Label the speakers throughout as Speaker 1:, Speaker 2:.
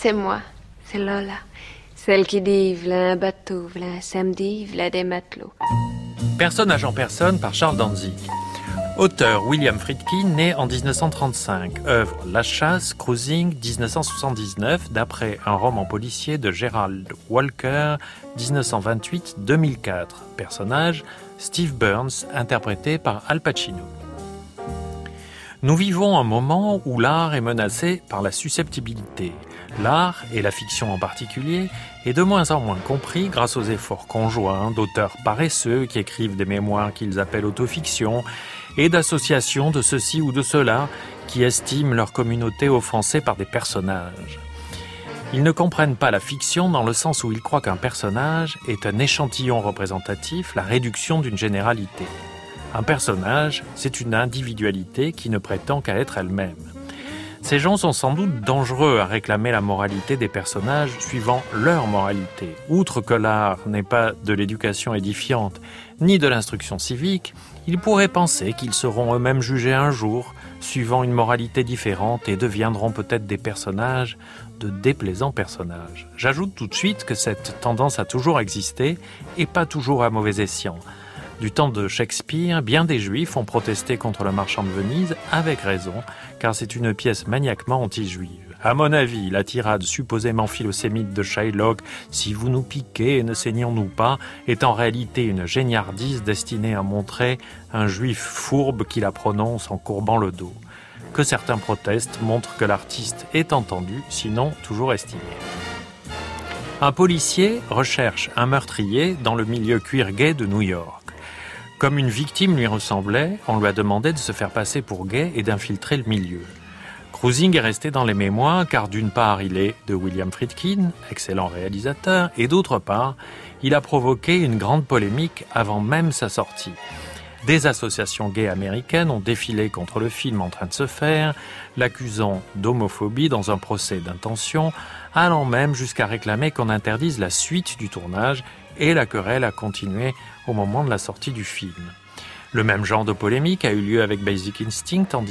Speaker 1: C'est moi, c'est Lola. Celle qui dit v'là un bateau, v'là un samedi, v'là des matelots.
Speaker 2: Personnage en personne par Charles Danzig. Auteur William Friedkin, né en 1935. Œuvre La Chasse, Cruising, 1979, d'après un roman policier de Gerald Walker, 1928-2004. Personnage Steve Burns, interprété par Al Pacino. Nous vivons un moment où l'art est menacé par la susceptibilité. L'art, et la fiction en particulier, est de moins en moins compris grâce aux efforts conjoints d'auteurs paresseux qui écrivent des mémoires qu'ils appellent autofiction et d'associations de ceci ou de cela qui estiment leur communauté offensée par des personnages. Ils ne comprennent pas la fiction dans le sens où ils croient qu'un personnage est un échantillon représentatif, la réduction d'une généralité. Un personnage, c'est une individualité qui ne prétend qu'à être elle-même. Ces gens sont sans doute dangereux à réclamer la moralité des personnages suivant leur moralité. Outre que l'art n'est pas de l'éducation édifiante, ni de l'instruction civique, ils pourraient penser qu'ils seront eux-mêmes jugés un jour, suivant une moralité différente et deviendront peut-être des personnages, de déplaisants personnages. J'ajoute tout de suite que cette tendance a toujours existé et pas toujours à mauvais escient. Du temps de Shakespeare, bien des Juifs ont protesté contre le Marchand de Venise, avec raison, car c'est une pièce maniaquement anti-juive. À mon avis, la tirade supposément philosémite de Shylock « Si vous nous piquez, ne saignons-nous pas » est en réalité une géniardise destinée à montrer un Juif fourbe qui la prononce en courbant le dos. Que certains protestent montre que l'artiste est entendu, sinon toujours estimé. Un policier recherche un meurtrier dans le milieu queer gay de New York. Comme une victime lui ressemblait, on lui a demandé de se faire passer pour gay et d'infiltrer le milieu. Cruising est resté dans les mémoires car d'une part il est de William Friedkin, excellent réalisateur, et d'autre part il a provoqué une grande polémique avant même sa sortie. Des associations gays américaines ont défilé contre le film en train de se faire, l'accusant d'homophobie dans un procès d'intention, allant même jusqu'à réclamer qu'on interdise la suite du tournage, et la querelle a continué au moment de la sortie du film. Le même genre de polémique a eu lieu avec Basic Instinct en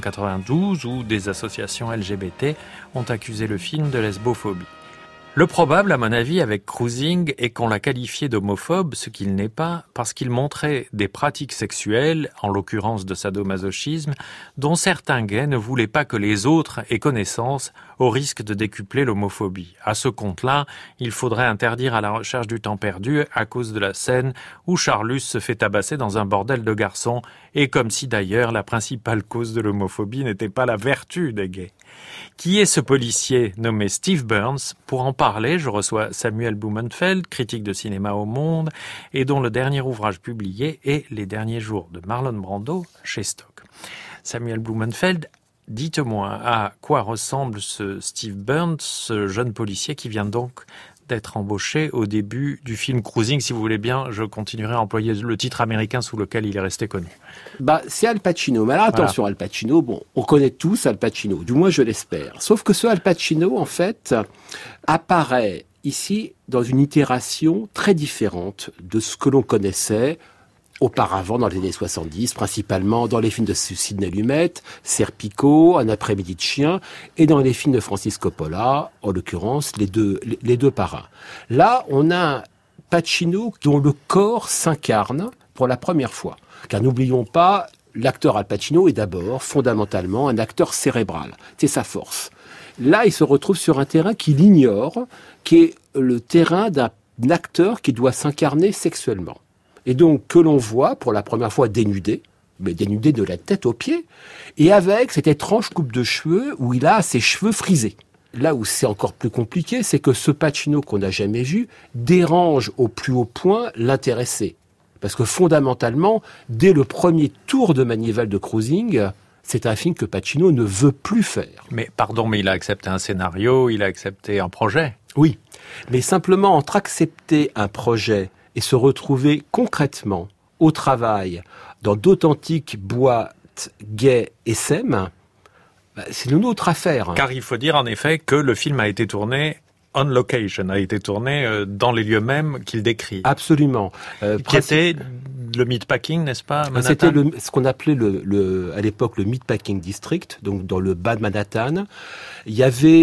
Speaker 2: 1992 où des associations LGBT ont accusé le film de lesbophobie. Le probable, à mon avis, avec Cruising, est qu'on l'a qualifié d'homophobe, ce qu'il n'est pas, parce qu'il montrait des pratiques sexuelles, en l'occurrence de sadomasochisme, dont certains gays ne voulaient pas que les autres aient connaissance, au risque de décupler l'homophobie. À ce compte-là, il faudrait interdire À la recherche du temps perdu à cause de la scène où Charlus se fait tabasser dans un bordel de garçons, et comme si d'ailleurs la principale cause de l'homophobie n'était pas la vertu des gays. Qui est ce policier nommé Steve Burns? Pour en parler, je reçois Samuel Blumenfeld, critique de cinéma au Monde, et dont le dernier ouvrage publié est Les derniers jours de Marlon Brando chez Stock. Samuel Blumenfeld, dites-moi à quoi ressemble ce Steve Burns, ce jeune policier qui vient donc d'être embauché au début du film Cruising. Si vous voulez bien, je continuerai à employer le titre américain sous lequel il est resté connu.
Speaker 3: C'est Al Pacino. Mais alors attention, voilà. Al Pacino, on connaît tous Al Pacino, du moins je l'espère. Sauf que ce Al Pacino, en fait, apparaît ici dans une itération très différente de ce que l'on connaissait auparavant dans les années 70, principalement dans les films de Sidney Lumet, Serpico, Un après-midi de chien, et dans les films de Francis Coppola, en l'occurrence les deux parrains. Là, on a un Pacino dont le corps s'incarne pour la première fois. Car n'oublions pas, l'acteur Al Pacino est d'abord fondamentalement un acteur cérébral. C'est sa force. Là, il se retrouve sur un terrain qu'il ignore, qui est le terrain d'un acteur qui doit s'incarner sexuellement. Et donc, que l'on voit pour la première fois dénudé, mais dénudé de la tête aux pieds, et avec cette étrange coupe de cheveux où il a ses cheveux frisés. Là où c'est encore plus compliqué, c'est que ce Pacino qu'on n'a jamais vu dérange au plus haut point l'intéressé. Parce que fondamentalement, dès le premier tour de manivelle de Cruising, c'est un film que Pacino ne veut plus faire.
Speaker 2: Mais pardon, mais il a accepté un scénario, il a accepté un projet.
Speaker 3: Oui, mais simplement entre accepter un projet et se retrouver concrètement au travail dans d'authentiques boîtes gays SM, c'est une autre affaire.
Speaker 2: Car il faut dire en effet que le film a été tourné on location, a été tourné dans les lieux mêmes qu'il décrit.
Speaker 3: Absolument.
Speaker 2: Qui était le meatpacking, n'est-ce pas, Manhattan?
Speaker 3: C'était ce qu'on appelait à l'époque le meatpacking district, donc dans le bas de Manhattan. Il y avait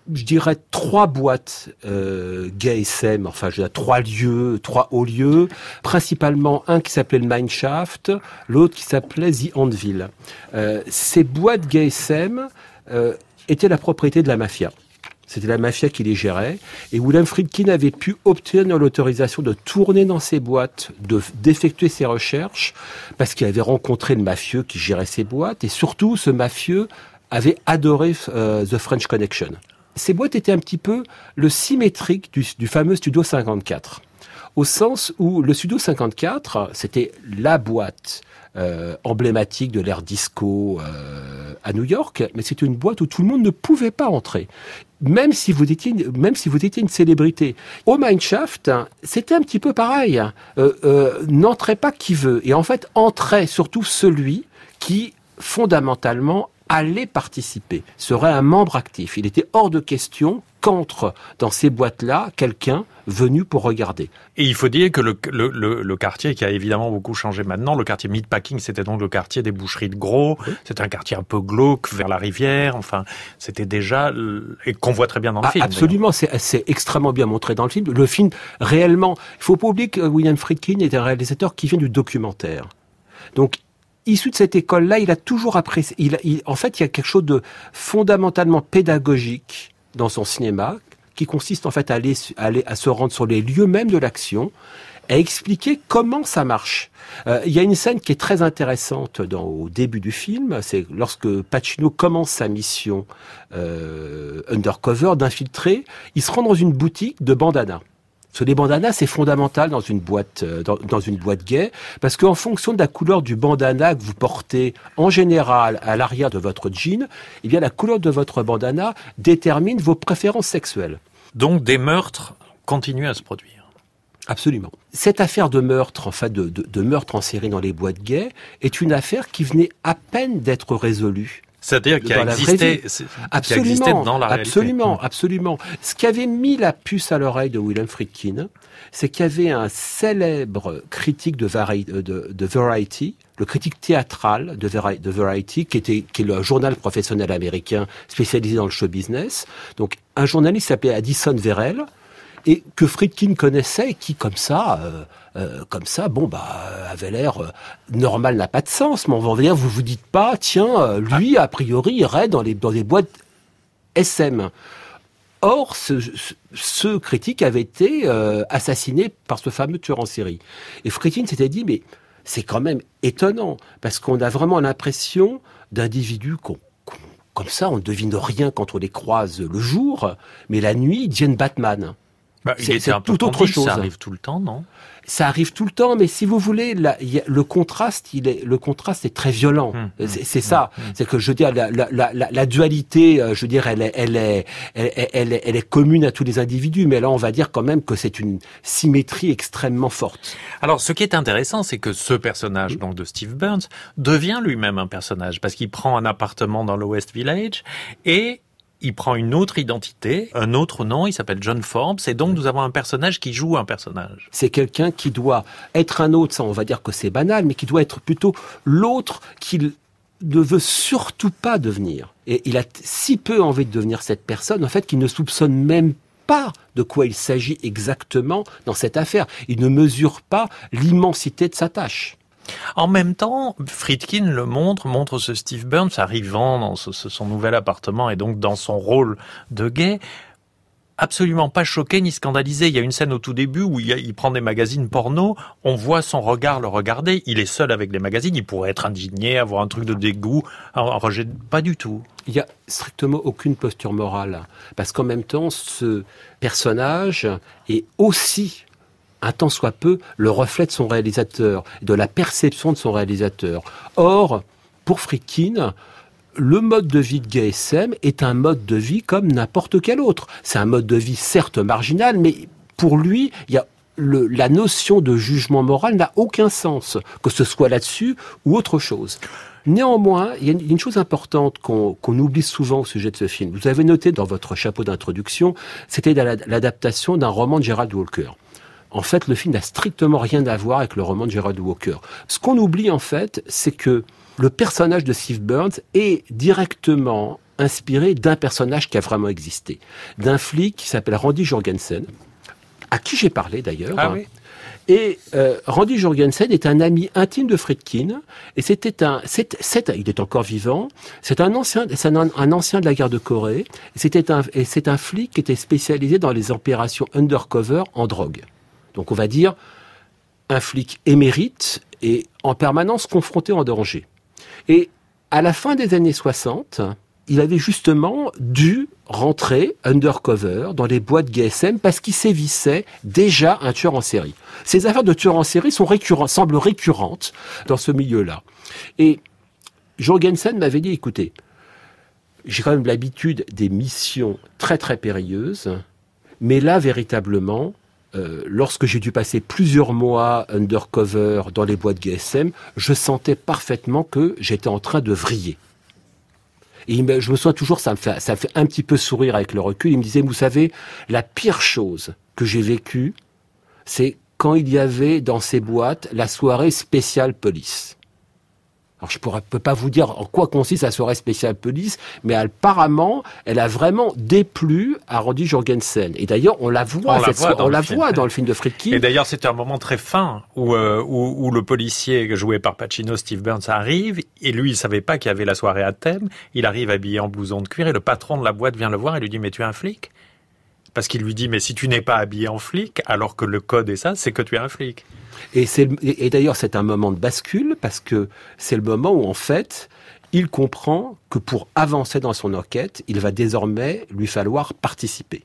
Speaker 3: je dirais 3 boîtes gay SM, enfin je dirais 3 lieux, 3 hauts lieux, principalement un qui s'appelait le Mineshaft, l'autre qui s'appelait The Anvil. Ces boîtes gay SM étaient la propriété de la mafia. C'était la mafia qui les gérait. Et William Friedkin avait pu obtenir l'autorisation de tourner dans ces boîtes, d'effectuer ses recherches, parce qu'il avait rencontré le mafieux qui gérait ces boîtes. Et surtout, ce mafieux avait adoré The French Connection. Ces boîtes étaient un petit peu le symétrique du fameux Studio 54. Au sens où le Studio 54, c'était la boîte emblématique de l'ère disco à New York, mais c'était une boîte où tout le monde ne pouvait pas entrer. Même si vous étiez une célébrité. Au Mineshaft, c'était un petit peu pareil. N'entrait pas qui veut. Et en fait, entrait surtout celui qui, fondamentalement, allait participer, serait un membre actif. Il était hors de question qu'entre dans ces boîtes-là quelqu'un venu pour regarder.
Speaker 2: Et il faut dire que le quartier qui a évidemment beaucoup changé maintenant, le quartier Meatpacking, c'était donc le quartier des boucheries de gros, oui. C'était un quartier un peu glauque vers la rivière, enfin, c'était déjà, et qu'on voit très bien dans le film.
Speaker 3: Absolument, c'est extrêmement bien montré dans le film. Le film, réellement, il faut pas oublier que William Friedkin est un réalisateur qui vient du documentaire. Donc, issu de cette école-là, il a toujours apprécié. En fait, il y a quelque chose de fondamentalement pédagogique dans son cinéma, qui consiste en fait à se rendre sur les lieux même de l'action, à expliquer comment ça marche. Il y a une scène qui est très intéressante au début du film, c'est lorsque Pacino commence sa mission undercover d'infiltrer, il se rend dans une boutique de bandanas. Les bandanas, c'est fondamental dans une boîte gay, parce qu'en fonction de la couleur du bandana que vous portez en général à l'arrière de votre jean, eh bien la couleur de votre bandana détermine vos préférences sexuelles.
Speaker 2: Donc des meurtres continuent à se produire.
Speaker 3: Absolument. Cette affaire de meurtre, en fait, de meurtre en série dans les boîtes gays, est une affaire qui venait à peine d'être résolue.
Speaker 2: C'est-à-dire qu'il a existé dans la réalité.
Speaker 3: Absolument. Ce qui avait mis la puce à l'oreille de William Friedkin, c'est qu'il y avait un célèbre critique de Variety, le critique théâtral de Variety, qui est le journal professionnel américain spécialisé dans le show business. Donc, un journaliste s'appelait Addison Verrell, et que Friedkin connaissait, et qui, comme ça, avait l'air normal, n'a pas de sens. Mais on va dire, vous vous dites pas, tiens, lui, a priori, irait dans des boîtes SM. Or, ce critique avait été assassiné par ce fameux tueur en série. Et Friedkin s'était dit, mais c'est quand même étonnant, parce qu'on a vraiment l'impression d'individus comme ça, on ne devine rien quand on les croise le jour, mais la nuit, ils deviennent Batman.
Speaker 2: C'est un peu tout autre chose. Ça arrive tout le temps, non ?
Speaker 3: Ça arrive tout le temps, mais si vous voulez, le contraste est très violent. C'est ça. C'est que je veux dire, la dualité, je veux dire, elle est commune à tous les individus, mais là, on va dire quand même que c'est une symétrie extrêmement forte.
Speaker 2: Alors, ce qui est intéressant, c'est que ce personnage, donc de Steve Burns, devient lui-même un personnage, parce qu'il prend un appartement dans le West Village et il prend une autre identité, un autre nom, il s'appelle John Forbes, et donc nous avons un personnage qui joue un personnage.
Speaker 3: C'est quelqu'un qui doit être un autre, ça on va dire que c'est banal, mais qui doit être plutôt l'autre qu'il ne veut surtout pas devenir. Et il a si peu envie de devenir cette personne, en fait, qu'il ne soupçonne même pas de quoi il s'agit exactement dans cette affaire. Il ne mesure pas l'immensité de sa tâche.
Speaker 2: En même temps, Friedkin le montre ce Steve Burns arrivant dans son nouvel appartement et donc dans son rôle de gay, absolument pas choqué ni scandalisé. Il y a une scène au tout début où il prend des magazines porno, on voit son regard le regarder, il est seul avec les magazines, il pourrait être indigné, avoir un truc de dégoût, un rejet, pas du tout.
Speaker 3: Il n'y a strictement aucune posture morale, parce qu'en même temps, ce personnage est aussi, un tant soit peu, le reflet de son réalisateur, de la perception de son réalisateur. Or, pour Friedkin, le mode de vie de gay SM est un mode de vie comme n'importe quel autre. C'est un mode de vie certes marginal, mais pour lui, il y a la notion de jugement moral n'a aucun sens, que ce soit là-dessus ou autre chose. Néanmoins, il y a une chose importante qu'on oublie souvent au sujet de ce film. Vous avez noté dans votre chapeau d'introduction, c'était l'adaptation d'un roman de Gerald Walker. En fait, le film n'a strictement rien à voir avec le roman de Gerald Walker. Ce qu'on oublie, en fait, c'est que le personnage de Steve Burns est directement inspiré d'un personnage qui a vraiment existé, d'un flic qui s'appelle Randy Jorgensen, à qui j'ai parlé d'ailleurs.
Speaker 2: Ah oui.
Speaker 3: Et Randy Jorgensen est un ami intime de Friedkin, et il est encore vivant. C'est un ancien de la guerre de Corée. Et c'est un flic qui était spécialisé dans les opérations undercover en drogue. Donc on va dire un flic émérite et en permanence confronté en danger. Et à la fin des années 60, il avait justement dû rentrer undercover dans les boîtes GSM parce qu'il sévissait déjà un tueur en série. Ces affaires de tueurs en série semblent récurrentes dans ce milieu-là. Et Jorgensen m'avait dit, écoutez, j'ai quand même l'habitude des missions très très périlleuses, mais là véritablement, lorsque j'ai dû passer plusieurs mois undercover dans les boîtes GSM, je sentais parfaitement que j'étais en train de vriller. Et je me souviens toujours, ça me fait un petit peu sourire avec le recul. Il me disait, vous savez, la pire chose que j'ai vécue, c'est quand il y avait dans ces boîtes la soirée spéciale police. Alors je peux pas vous dire en quoi consiste la soirée spéciale police, mais apparemment, elle a vraiment déplu à Randy Jorgensen. Et d'ailleurs, on la voit dans le film de Friedkin.
Speaker 2: Et d'ailleurs, c'était un moment très fin où le policier joué par Pacino, Steve Burns, arrive. Et lui, il savait pas qu'il y avait la soirée à thème. Il arrive habillé en blouson de cuir et le patron de la boîte vient le voir et lui dit, mais tu es un flic? Parce qu'il lui dit, mais si tu n'es pas habillé en flic, alors que le code est ça, c'est que tu es un flic.
Speaker 3: Et d'ailleurs, c'est un moment de bascule, parce que c'est le moment où, en fait, il comprend que pour avancer dans son enquête, il va désormais lui falloir participer.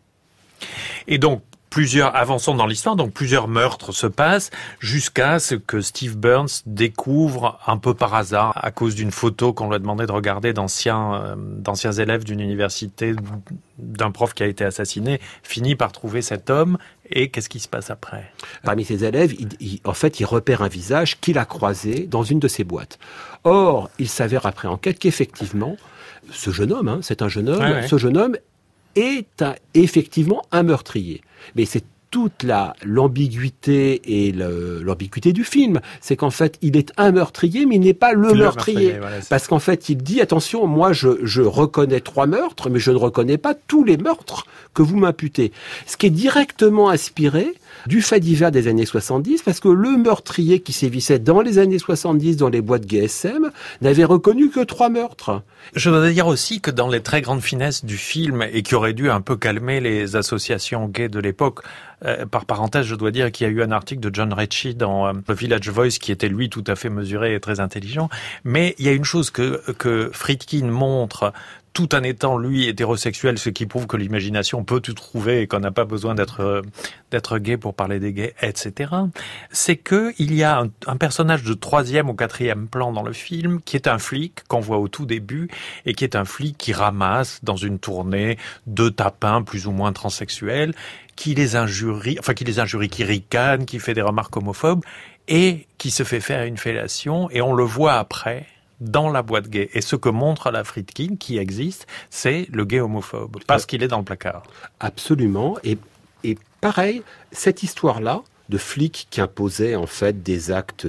Speaker 2: Et donc, avançons dans l'histoire, donc plusieurs meurtres se passent jusqu'à ce que Steve Burns découvre un peu par hasard, à cause d'une photo qu'on lui a demandé de regarder d'anciens élèves d'une université, d'un prof qui a été assassiné, finit par trouver cet homme. Et qu'est-ce qui se passe après?
Speaker 3: Parmi ses élèves, il repère un visage qu'il a croisé dans une de ses boîtes. Or, il s'avère après enquête qu'effectivement, ce jeune homme, ce jeune homme est effectivement un meurtrier. Mais c'est toute l'ambiguïté et l'ambiguïté du film. C'est qu'en fait, il est un meurtrier, mais il n'est pas le meurtrier. Voilà, parce qu'en fait, il dit, attention, moi, je reconnais 3 meurtres, mais je ne reconnais pas tous les meurtres que vous m'imputez. Ce qui est directement inspiré du fait divers des années 70, parce que le meurtrier qui sévissait dans les années 70 dans les boîtes GSM n'avait reconnu que 3 meurtres.
Speaker 2: Je dois dire aussi que dans les très grandes finesses du film, et qui aurait dû un peu calmer les associations gays de l'époque, par parenthèse, je dois dire qu'il y a eu un article de John Ritchie dans The Village Voice qui était lui tout à fait mesuré et très intelligent, mais il y a une chose que Friedkin montre tout en étant, lui, hétérosexuel, ce qui prouve que l'imagination peut tout trouver et qu'on n'a pas besoin d'être gay pour parler des gays, etc. C'est que il y a un personnage de 3e ou 4e plan dans le film qui est un flic qu'on voit au tout début et qui est un flic qui ramasse dans une tournée 2 tapins plus ou moins transsexuels, qui les injurie, qui ricane, qui fait des remarques homophobes et qui se fait faire une fellation, et on le voit après dans la boîte gay. Et ce que montre la Friedkin, qui existe, c'est le gay homophobe, parce qu'il est dans le placard.
Speaker 3: Absolument. Et pareil, cette histoire-là, de flic qui imposait en fait des actes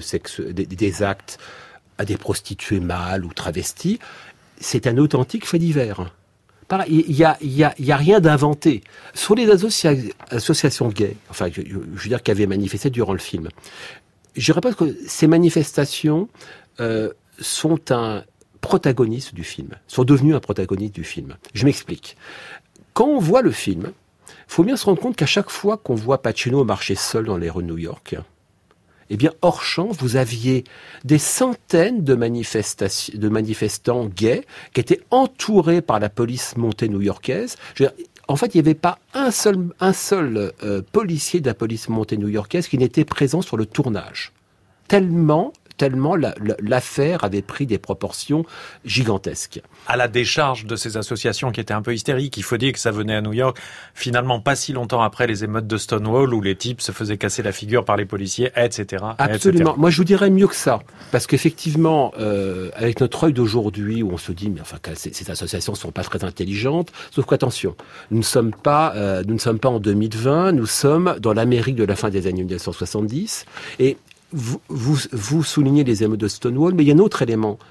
Speaker 3: à des prostituées mâles ou travesties, c'est un authentique fait divers. Pareil, il y a rien d'inventé. Sur les associations gays, enfin, je veux dire, qui avaient manifesté durant le film, je répète que ces manifestations sont un protagoniste du film, sont devenus un protagoniste du film. Je m'explique. Quand on voit le film, il faut bien se rendre compte qu'à chaque fois qu'on voit Pacino marcher seul dans les rues de New York, eh bien, hors champ, vous aviez des centaines de manifestants gays qui étaient entourés par la police montée new-yorkaise. En fait, il n'y avait pas un seul policier de la police montée new-yorkaise qui n'était présent sur le tournage. Tellement l'affaire avait pris des proportions gigantesques.
Speaker 2: À la décharge de ces associations qui étaient un peu hystériques, il faut dire que ça venait à New York, finalement pas si longtemps après les émeutes de Stonewall, où les types se faisaient casser la figure par les policiers, etc.
Speaker 3: Absolument.
Speaker 2: Etc.
Speaker 3: Moi, je vous dirais mieux que ça. Parce qu'effectivement, avec notre œil d'aujourd'hui, où on se dit, mais enfin, ces associations ne sont pas très intelligentes, sauf qu'attention, nous ne sommes pas en 2020, nous sommes dans l'Amérique de la fin des années 1970, et vous soulignez les émeutes de Stonewall, mais il y a un autre élément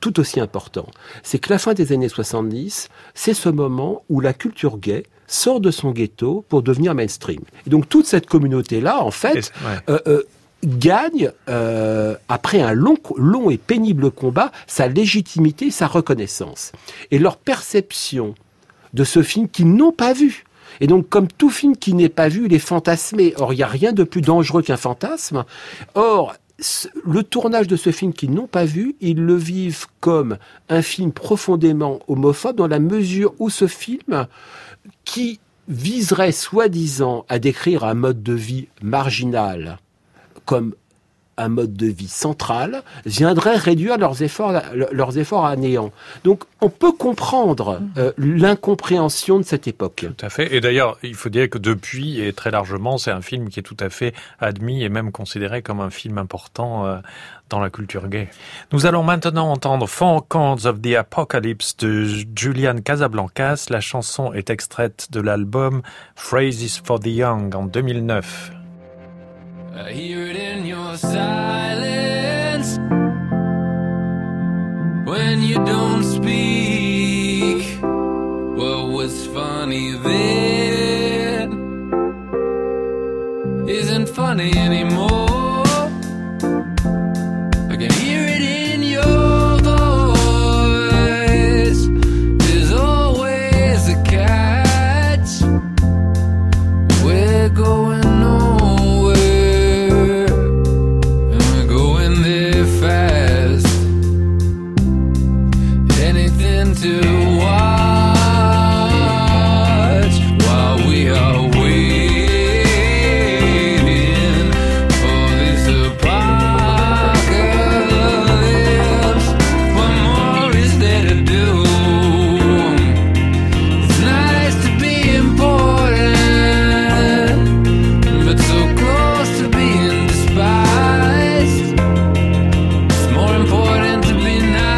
Speaker 3: tout aussi important. C'est que la fin des années 70, c'est ce moment où la culture gay sort de son ghetto pour devenir mainstream. Et donc toute cette communauté-là, en fait, gagne, après un long et pénible combat, sa légitimité, sa reconnaissance. Et leur perception de ce film qu'ils n'ont pas vu. Et donc, comme tout film qui n'est pas vu, il est fantasmé. Or, il n'y a rien de plus dangereux qu'un fantasme. Or, le tournage de ce film qu'ils n'ont pas vu, ils le vivent comme un film profondément homophobe dans la mesure où ce film, qui viserait soi-disant à décrire un mode de vie marginal comme un mode de vie central, viendrait réduire leurs efforts à néant. Donc, on peut comprendre l'incompréhension de cette époque.
Speaker 2: Tout à fait. Et d'ailleurs, il faut dire que depuis, et très largement, c'est un film qui est tout à fait admis et même considéré comme un film important dans la culture gay. Nous allons maintenant entendre Four Chords of the Apocalypse de Julian Casablancas. La chanson est extraite de l'album Phrases for the Young en 2009.
Speaker 4: I hear it in your silence when you don't speak. What was funny then isn't funny anymore. I can hear it in your voice. There's always a catch. We're going to watch while we are waiting for this apocalypse. What more is there to do? It's nice to be important, but so close to being despised. It's more important to be nice.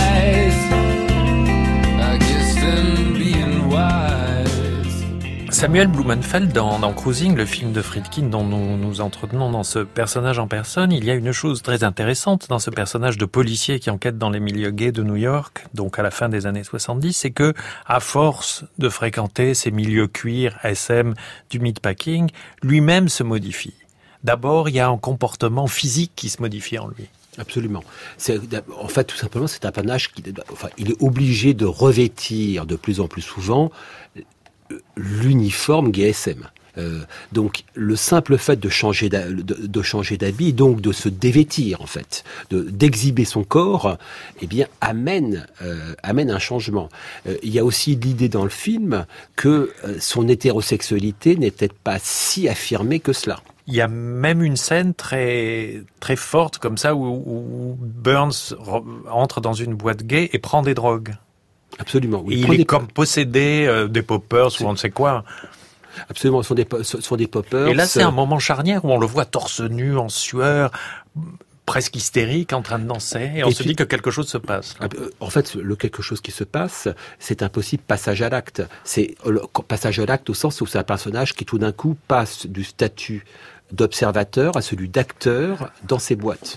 Speaker 2: Samuel Blumenfeld, dans Cruising, le film de Friedkin dont nous entretenons dans ce personnage en personne, il y a une chose très intéressante dans ce personnage de policier qui enquête dans les milieux gays de New York, donc à la fin des années 70, c'est que, à force de fréquenter ces milieux cuir, SM, du meatpacking, lui-même se modifie. D'abord, il y a un comportement physique qui se modifie en lui.
Speaker 3: Absolument. En fait, tout simplement, c'est un personnage il est obligé de revêtir de plus en plus souvent l'uniforme GSM. Donc le simple fait de changer d'habit, donc de se dévêtir en fait, d'exhiber son corps, eh bien amène un changement. Il y a aussi l'idée dans le film que son hétérosexualité n'était pas si affirmée que cela.
Speaker 2: Il y a même une scène très très forte comme ça où Burns entre dans une boîte gay et prend des drogues.
Speaker 3: Absolument. Oui.
Speaker 2: Il est comme possédé des poppers ou on ne sait quoi.
Speaker 3: Absolument, ce sont des poppers.
Speaker 2: Et là, c'est un moment charnière où on le voit torse nu, en sueur, presque hystérique, en train de danser, et on se dit que quelque chose se passe.
Speaker 3: En fait, le quelque chose qui se passe, c'est un possible passage à l'acte. C'est le passage à l'acte au sens où c'est un personnage qui tout d'un coup passe du statut d'observateur à celui d'acteur dans ses boîtes.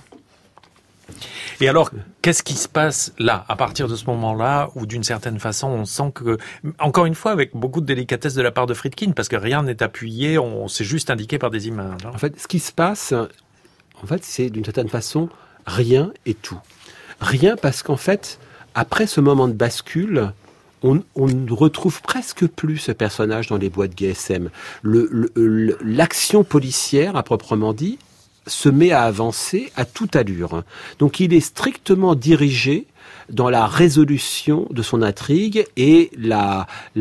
Speaker 2: Et alors, qu'est-ce qui se passe là, à partir de ce moment-là, où d'une certaine façon, on sent que, encore une fois, avec beaucoup de délicatesse de la part de Friedkin, parce que rien n'est appuyé, on s'est juste indiqué par des images. Hein.
Speaker 3: En fait, ce qui se passe, c'est d'une certaine façon rien et tout. Rien parce qu'en fait, après ce moment de bascule, on ne retrouve presque plus ce personnage dans les boîtes GSM. L'action policière, à proprement dit, se met à avancer à toute allure. Donc il est strictement dirigé dans la résolution de son intrigue et la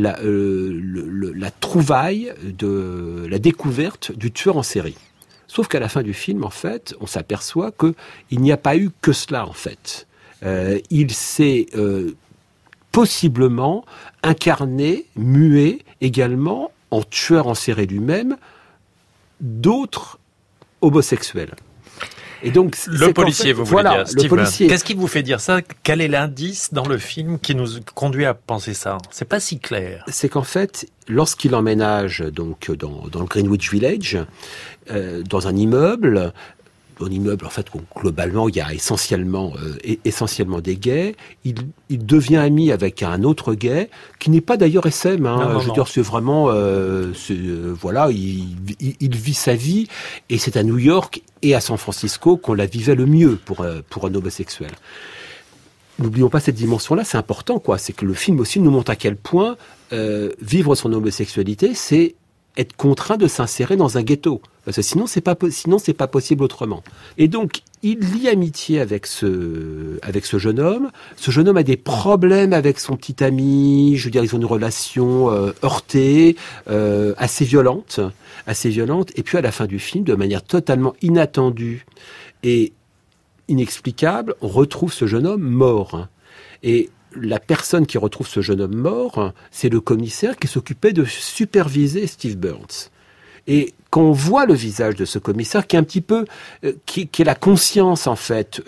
Speaker 3: trouvaille de la découverte du tueur en série. Sauf qu'à la fin du film, en fait, on s'aperçoit qu'il n'y a pas eu que cela, en fait. Il s'est possiblement incarné, mué également, en tueur en série lui-même, d'autres homosexuels. Et donc,
Speaker 2: le policier, vous voulez dire, Steve Burns. Qu'est-ce qui vous fait dire ça? Quel est l'indice dans le film qui nous conduit à penser ça? C'est pas si clair.
Speaker 3: C'est qu'en fait, lorsqu'il emménage donc dans le Greenwich Village, dans un immeuble, un immeuble, en fait, où globalement, il y a essentiellement des gays. Il devient ami avec un autre gay, qui n'est pas d'ailleurs SM.
Speaker 2: Non,
Speaker 3: je veux dire, c'est vraiment... voilà, il vit sa vie, et c'est à New York et à San Francisco qu'on la vivait le mieux pour un homosexuel. N'oublions pas cette dimension-là, c'est important, quoi. C'est que le film aussi nous montre à quel point vivre son homosexualité, c'est être contraint de s'insérer dans un ghetto. Parce que sinon, c'est pas possible autrement. Et donc, il lie amitié avec ce jeune homme. Ce jeune homme a des problèmes avec son petit ami. Je veux dire, ils ont une relation heurtée, assez violente. Et puis, à la fin du film, de manière totalement inattendue et inexplicable, on retrouve ce jeune homme mort. Et la personne qui retrouve ce jeune homme mort, c'est le commissaire qui s'occupait de superviser Steve Burns. Et quand on voit le visage de ce commissaire, qui est un petit peu, qui est la conscience en fait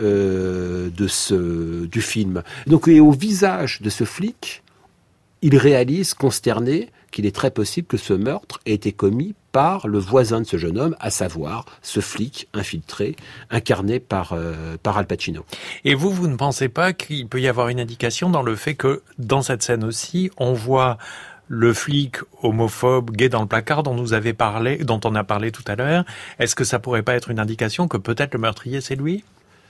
Speaker 3: du film. Donc, et au visage de ce flic, il réalise, consterné, qu'il est très possible que ce meurtre ait été commis par le voisin de ce jeune homme, à savoir ce flic infiltré, incarné par Al Pacino.
Speaker 2: Et vous ne pensez pas qu'il peut y avoir une indication dans le fait que, dans cette scène aussi, on voit le flic homophobe gay dans le placard dont on a parlé tout à l'heure? Est-ce que ça pourrait pas être une indication que peut-être le meurtrier, c'est lui?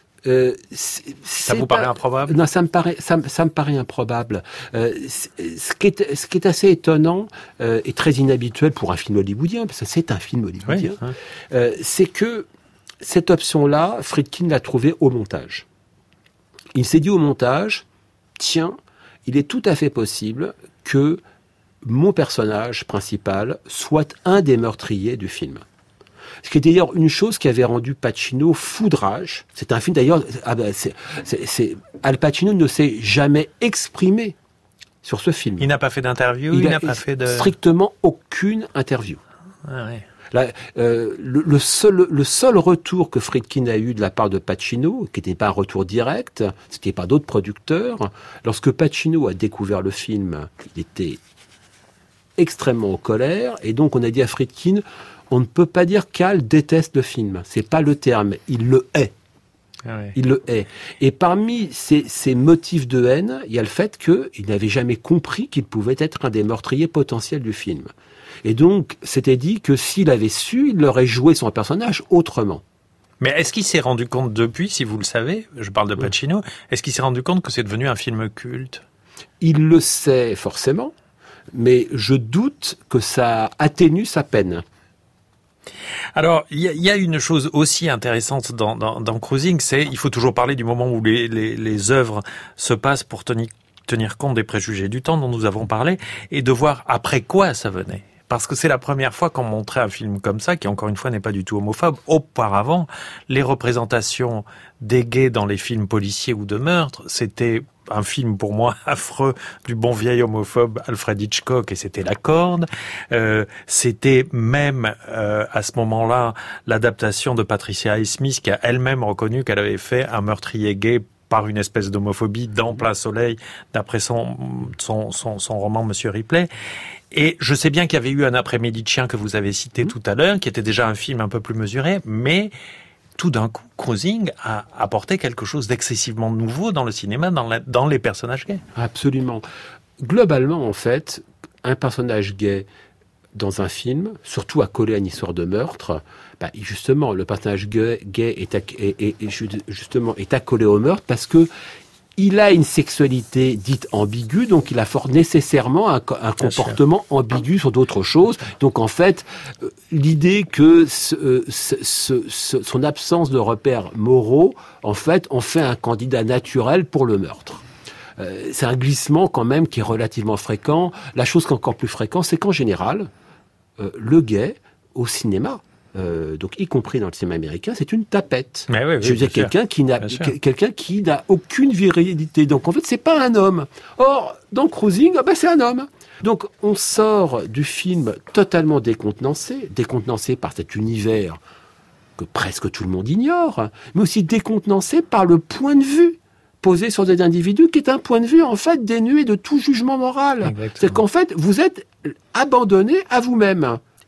Speaker 2: Ça vous paraît improbable?
Speaker 3: Non, ça me paraît improbable. Ce qui est assez étonnant et très inhabituel pour un film hollywoodien, parce que c'est un film hollywoodien, oui, c'est que cette option-là, Friedkin l'a trouvée au montage. Il s'est dit au montage, tiens, il est tout à fait possible que mon personnage principal soit un des meurtriers du film. Ce qui est d'ailleurs une chose qui avait rendu Pacino foudrage. C'est un film d'ailleurs... Al Pacino ne s'est jamais exprimé sur ce film.
Speaker 2: Il n'a pas fait d'interview, il n'a pas fait de...
Speaker 3: Strictement aucune interview.
Speaker 2: Ah ouais.
Speaker 3: Là, le seul retour que Friedkin a eu de la part de Pacino, qui n'était pas un retour direct, c'était pas d'autres producteurs, lorsque Pacino a découvert le film, il était extrêmement en colère, et donc on a dit à Friedkin, on ne peut pas dire qu'Al déteste le film. C'est pas le terme. Il le hait. Ah ouais. Il le hait. Et parmi ces motifs de haine, il y a le fait qu'il n'avait jamais compris qu'il pouvait être un des meurtriers potentiels du film. Et donc, c'était dit que s'il avait su, il aurait joué son personnage autrement.
Speaker 2: Mais est-ce qu'il s'est rendu compte depuis, si vous le savez, je parle de Pacino, est-ce qu'il s'est rendu compte que c'est devenu un film culte?
Speaker 3: Il le sait forcément, mais je doute que ça atténue sa peine.
Speaker 2: Alors, il y a une chose aussi intéressante dans Cruising, c'est il faut toujours parler du moment où les œuvres se passent pour tenir compte des préjugés du temps dont nous avons parlé et de voir après quoi ça venait. Parce que c'est la première fois qu'on montrait un film comme ça, qui encore une fois n'est pas du tout homophobe. Auparavant, les représentations des gays dans les films policiers ou de meurtre, c'était un film pour moi affreux du bon vieil homophobe Alfred Hitchcock, et c'était La Corde. C'était même à ce moment-là l'adaptation de Patricia Highsmith, qui a elle-même reconnu qu'elle avait fait un meurtrier gay par une espèce d'homophobie dans Plein Soleil, d'après son roman Monsieur Ripley. Et je sais bien qu'il y avait eu Un après-midi de chien que vous avez cité tout à l'heure, qui était déjà un film un peu plus mesuré, mais tout d'un coup, Cruising a apporté quelque chose d'excessivement nouveau dans le cinéma, dans les personnages gays. Absolument.
Speaker 3: Globalement, en fait, un personnage gay dans un film, surtout accolé à une histoire de meurtre, justement, le personnage gay est accolé au meurtre parce que il a une sexualité dite ambiguë, donc il a nécessairement un comportement ambigu sur d'autres choses. Donc en fait, l'idée que son absence de repères moraux, en fait, en fait un candidat naturel pour le meurtre. C'est un glissement quand même qui est relativement fréquent. La chose qui est encore plus fréquente, c'est qu'en général, le gay, au cinéma, donc y compris dans le cinéma américain, c'est une tapette.
Speaker 2: Oui,
Speaker 3: je veux dire quelqu'un qui n'a aucune virilité. Donc en fait, c'est pas un homme. Or, dans Cruising, c'est un homme. Donc on sort du film totalement décontenancé par cet univers que presque tout le monde ignore, mais aussi décontenancé par le point de vue posé sur des individus, qui est un point de vue en fait dénué de tout jugement moral. Exactement. C'est qu'en fait, vous êtes abandonné à vous-même.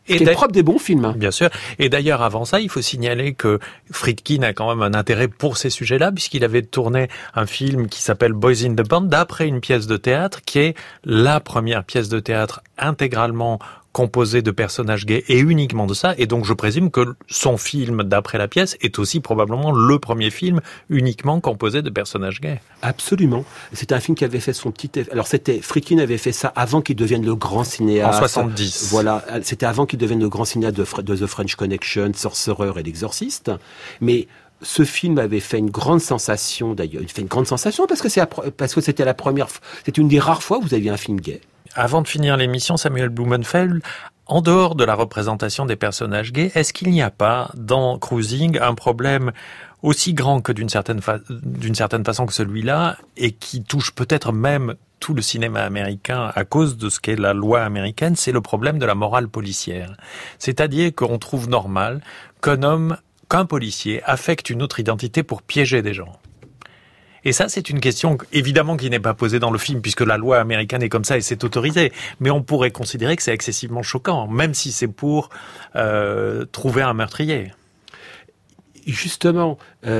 Speaker 3: Ce qui est propre des bons films. Hein.
Speaker 2: Bien sûr. Et d'ailleurs, avant ça, il faut signaler que Friedkin a quand même un intérêt pour ces sujets-là, puisqu'il avait tourné un film qui s'appelle Boys in the Band, d'après une pièce de théâtre, qui est la première pièce de théâtre intégralement composé de personnages gays et uniquement de ça, et donc je présume que son film d'après la pièce est aussi probablement le premier film uniquement composé de personnages gays.
Speaker 3: Absolument. C'était un film qui avait fait son petit... Alors Friedkin avait fait ça avant qu'il devienne le grand cinéaste.
Speaker 2: En 70.
Speaker 3: Voilà, c'était avant qu'il devienne le grand cinéaste de The French Connection, Sorcerer et L'Exorciste. Mais ce film avait fait une grande sensation d'ailleurs. Il fait une grande sensation parce que c'était la première... C'était une des rares fois où vous aviez un film gay.
Speaker 2: Avant de finir l'émission, Samuel Blumenfeld, en dehors de la représentation des personnages gays, est-ce qu'il n'y a pas dans Cruising un problème aussi grand que d'une certaine façon que celui-là, et qui touche peut-être même tout le cinéma américain à cause de ce qu'est la loi américaine, c'est le problème de la morale policière. C'est-à-dire qu'on trouve normal qu'un policier affecte une autre identité pour piéger des gens. Et ça, c'est une question, évidemment, qui n'est pas posée dans le film, puisque la loi américaine est comme ça et c'est autorisé. Mais on pourrait considérer que c'est excessivement choquant, même si c'est pour trouver un meurtrier.
Speaker 3: Justement,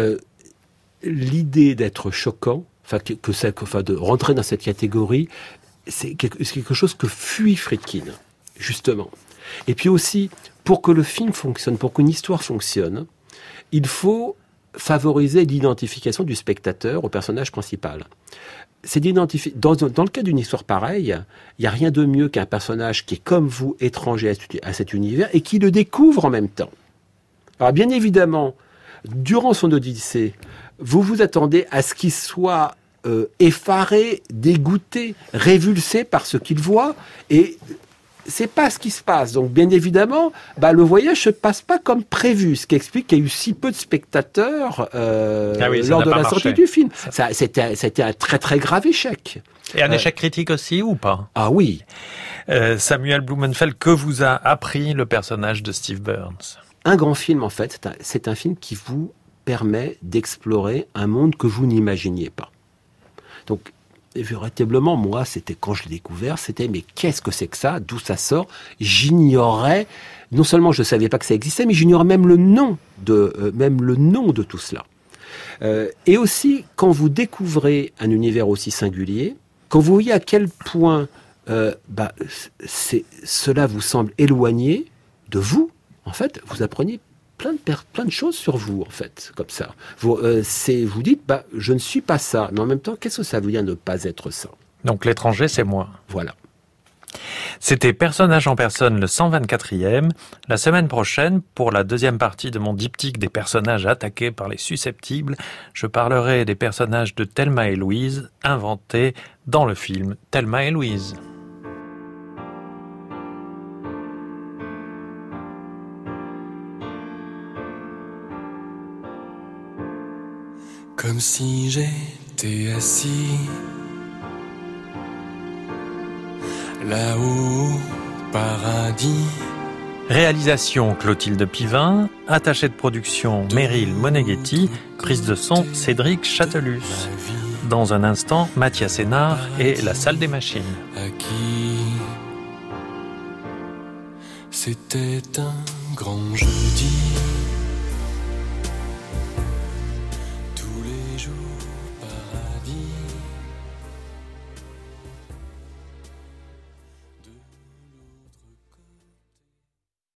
Speaker 3: l'idée d'être choquant, de rentrer dans cette catégorie, c'est quelque chose que fuit Friedkin, justement. Et puis aussi, pour que le film fonctionne, pour qu'une histoire fonctionne, il faut favoriser l'identification du spectateur au personnage principal. C'est d'identifier. Dans le cas d'une histoire pareille, il n'y a rien de mieux qu'un personnage qui est comme vous, étranger à cet univers, et qui le découvre en même temps. Alors bien évidemment, durant son odyssée, vous vous attendez à ce qu'il soit effaré, dégoûté, révulsé par ce qu'il voit, et c'est pas ce qui se passe. Donc, bien évidemment, le voyage se passe pas comme prévu, ce qui explique qu'il y a eu si peu de spectateurs lors de la sortie du film. C'était un très très grave échec.
Speaker 2: Et un échec critique aussi, ou pas?
Speaker 3: Ah oui.
Speaker 2: Samuel Blumenfeld, que vous a appris le personnage de Steve Burns?
Speaker 3: Un grand film, en fait, c'est un film qui vous permet d'explorer un monde que vous n'imaginiez pas. Donc, véritablement, moi, c'était quand je l'ai découvert, mais qu'est-ce que c'est que ça? D'où ça sort? J'ignorais, non seulement je ne savais pas que ça existait, mais j'ignorais même le nom de tout cela. Et aussi, quand vous découvrez un univers aussi singulier, quand vous voyez à quel point cela vous semble éloigné de vous, en fait, vous apprenez plein de choses sur vous, en fait, comme ça. Vous dites, je ne suis pas ça, mais en même temps, qu'est-ce que ça veut dire ne pas être ça?
Speaker 2: Donc l'étranger, c'est moi.
Speaker 3: Voilà.
Speaker 2: C'était Personnage en personne, le 124e. La semaine prochaine, pour la deuxième partie de mon diptyque des personnages attaqués par les susceptibles, je parlerai des personnages de Thelma et Louise, inventés dans le film Thelma et Louise.
Speaker 5: Comme si j'étais assis là-haut au paradis.
Speaker 2: Réalisation Clotilde Pivin, attachée de production Meryl Moneghetti, prise de son Cédric Chatelus. Dans un instant, Mathias Hénard et la salle des machines.
Speaker 5: À qui c'était un grand jeudi.